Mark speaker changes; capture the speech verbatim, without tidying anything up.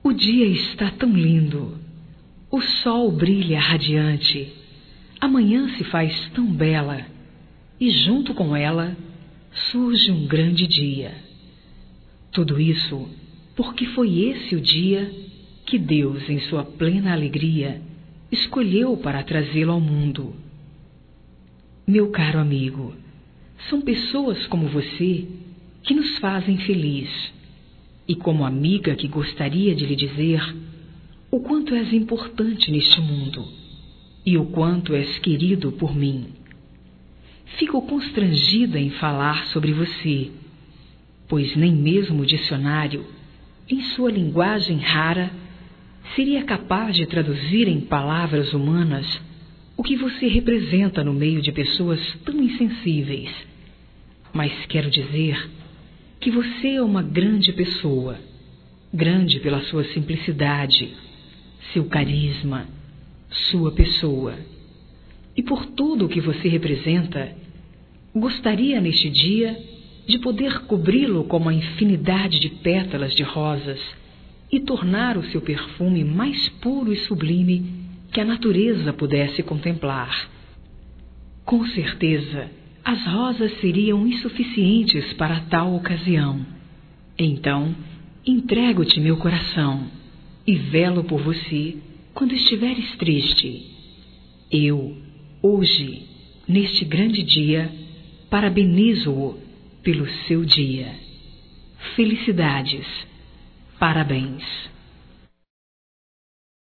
Speaker 1: O dia está tão lindo, o sol brilha radiante, a manhã se faz tão bela, e junto com ela surge um grande dia. Tudo isso porque foi esse o dia que Deus, em sua plena alegria, escolheu para trazê-lo ao mundo. Meu caro amigo, são pessoas como você que nos fazem feliz. E como amiga que gostaria de lhe dizer o quanto és importante neste mundo e o quanto és querido por mim. Fico constrangida em falar sobre você, pois nem mesmo o dicionário, em sua linguagem rara, seria capaz de traduzir em palavras humanas o que você representa no meio de pessoas tão insensíveis. Mas quero dizer que você é uma grande pessoa, grande pela sua simplicidade, seu carisma, sua pessoa. E por tudo o que você representa, gostaria neste dia de poder cobri-lo com uma infinidade de pétalas de rosas e tornar o seu perfume mais puro e sublime que a natureza pudesse contemplar. Com certeza, as rosas seriam insuficientes para tal ocasião. Então, entrego-te meu coração e velo por você quando estiveres triste. Eu, hoje, neste grande dia, parabenizo-o pelo seu dia. Felicidades. Parabéns.